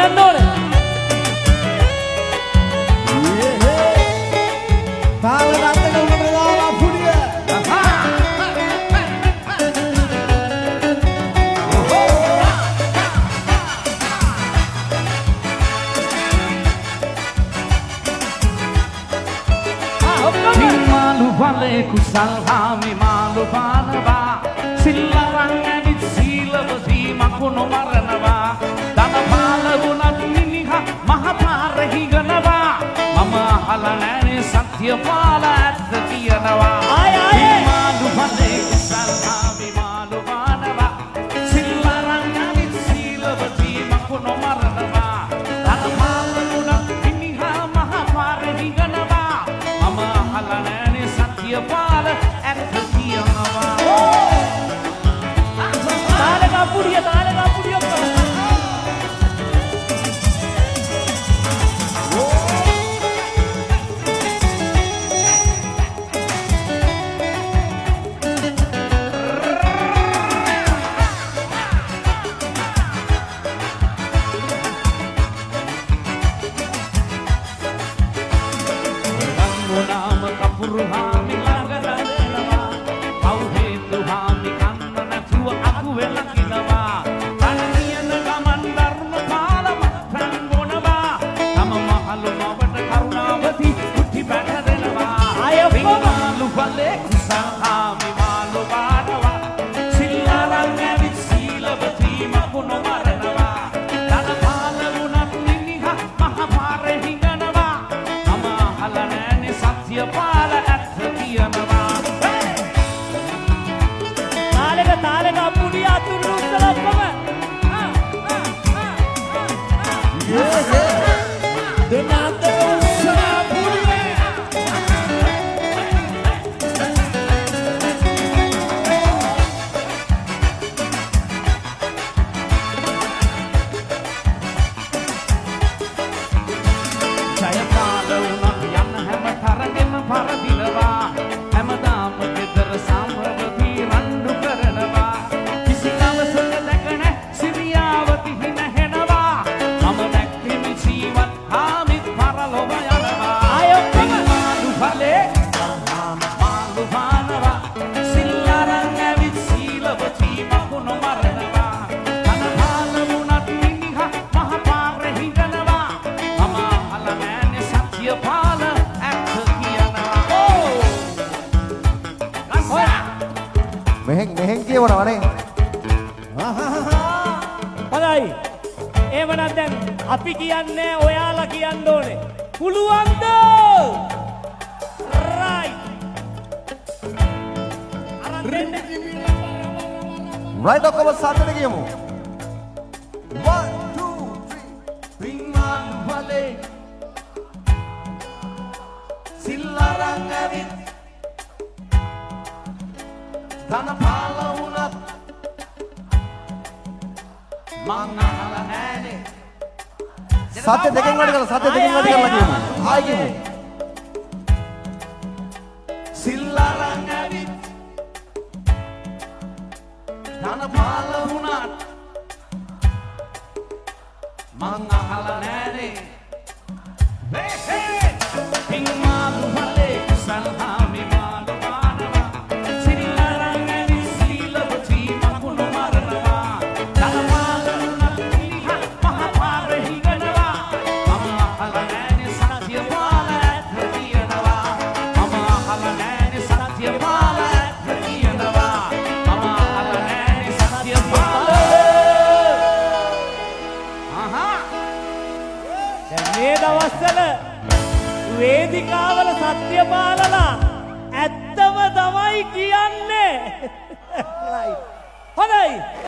කියන්න ඕනේ. තාල රත්නක උඩට දාලා පුඩිය. Malu vale kusal hami malu banava sillaran edit silawati makuno maranava dana pala gunat miniha mahapara higanava mama ahala nane satya pala atta kiyanava malu vale kusal hami malu banava sillaran edit silawati makuno maranava dana pala gunat miniha mahapara higanava mama ahala nane satya pala atta kiyanava තාලකා පුඩිය Nama kapuru hami lagara denawa kau hetu hami kanna natuwa aku velakinawa taniyana gaman dharma palama prangonawa tama mahalu mawata karunawati utti bata denawa malu vale kusal hami malu badawa sillaran evit silawati makuno maranawa dana pala gunat niniha mahapara hinganawa mama halana satya pala atta kiyanava තාලකා පුඩිය අතුරු උස්සලක්කම දෙනාට උස්සලා පුඩිය. jaya pala unat yanna hama taragen paradilawa හැමදාම ගෙදර සමරවති රණ්ඩු කරනවා කිසි දවසක දැකන සිරියාවති හිනහෙනවා මම දැක්කෙමි ජීවත් හාමිත් පරලොව යනවා මාළු ඵලේ මාළු භානවා සිල්ලරන් ඇවිත් සීලවති මකුණු මරනවා තන පාල වුණත් මිනිහා මහ පාර හිඟනවා මම අහලා නෑනේ සත්‍ය පාල ඇත්ත කියනවා මෙහෙන් කියවනවනේ. හොඳයි. එහෙමනම් දැන් අපි කියන්නේ ඔයාලා කියන්න ඕනේ. පුළුවන්ද? රයිට්. අරන් දෙන්න. රයිට් ඔක්කොම සාතට කියමු. 1 2 3 පින්මාල් වලේ සිල්ලරන් ඇවිත් ධන පාල වුණත් මං අහලා නෑනේ සත්‍ය දෙකෙන් වැඩ කරලා සත්‍ය දෙකෙන් වැඩ කරලා කියමු. ආයි කියමු. සිල්ලරන් ඇවිත් ධන පාල වුණත් මං අහලා නෑනේ පින්මාල් වලේ සල්හාමි මාළු බානවා සිල්ලරන් ඇවිත් සීලවති මකුණු මරනවා ධන පාල වුණත් මිනිහා මහ පාර හිඟනවා මම අහලා නෑනේ සත්‍ය පාල ඇත්ත කියනවා මම අහලා නෑනේ සත්‍ය පාල ඇත්ත කියනවා මම අහලා නෑනේ සත්‍ය පාල දැන් මේ දවස්වල වේදිකාවල සත්‍ය පාලලා ඇත්තම තමයි කියන්නේ. රයිට්. හොඳයි.